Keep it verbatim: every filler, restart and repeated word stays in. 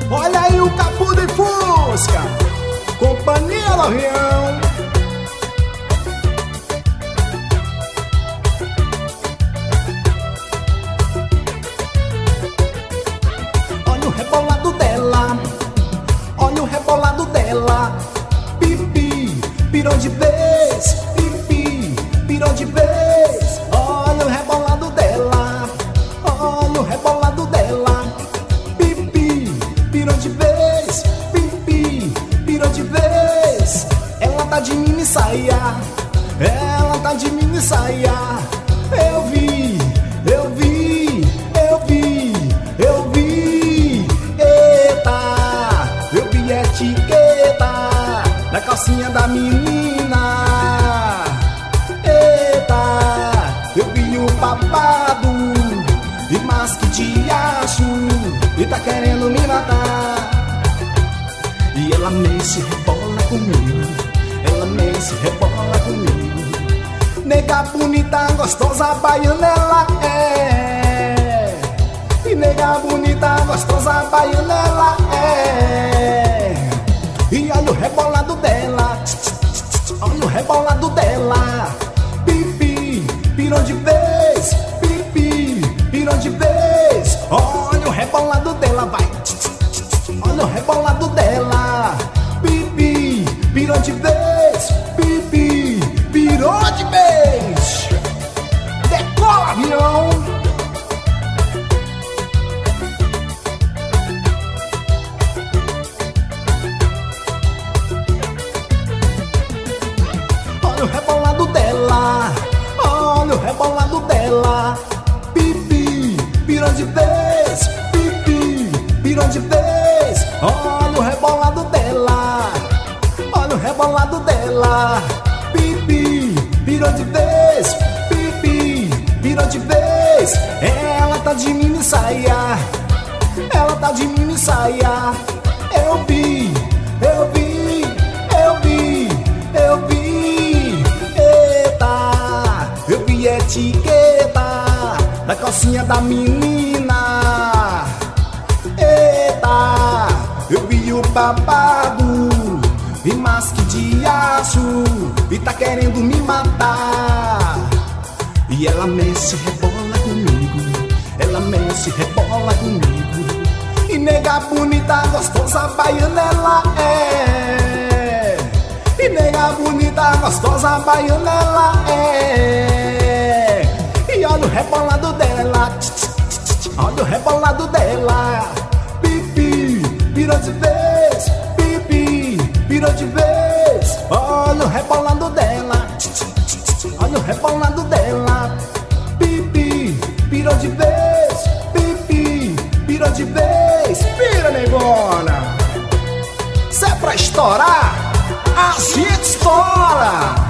Olha aí o Capu de Fusca, Companhia do Avião. Olha o rebolado dela, olha o rebolado dela. Pipi, pirou de vez, pipi, pirou de vez. Olha o rebolado dela, olha o rebolado dela. Pipi, pirou de vez, pipi, pirou de vez. Ela tá de mini saia, ela tá de mini saia. Eu vi, eu vi, eu vi, eu vi. Eita, eu vi etiqueta na calcinha da menina. Eita, eu vi o babado e masque de acho e tá querendo me matar. E ela meio se rebola comigo, ela meio se rebola comigo. Nega bonita, gostosa, baiana ela é. E nega bonita, gostosa, baiana ela é. E olha o rebolado dela, olha o rebolado dela. Pipi, pirou de vez, pipi, pirou de vez. Olha o rebolado dela, vai. Olha o rebolado dela. Pipi, pirou de vez, pipi, pirou de vez. Decola, avião. Olha o rebolado dela, olha o rebolado dela. Pipi, pirou de vez, pipi, pirou de vez. Olha o rebolado dela, olha o rebolado dela. Pipi, pirou de vez, pipi, pirou de vez. Ela tá de mini saia, ela tá de mini saia. Eu vi, eu vi, eu vi, eu vi. Eita, eu vi etiqueta da calcinha da menina. Eita, eu vi o babado e masque de aço e tá querendo me matar. E ela meio se rebola comigo, ela meio se rebola comigo. E nega bonita, gostosa, baiana ela é. E nega bonita, gostosa, baiana ela é. E olha o rebolado dela, olha o rebolado dela. Pipi, pirou de vez, pipi, pirou de vez. Olha o rebolado dela, olha o rebolado dela. Pipi, pirou de vez, pipi, pirou de vez. Pira, negona. Se é pra estourar, a gente estoura.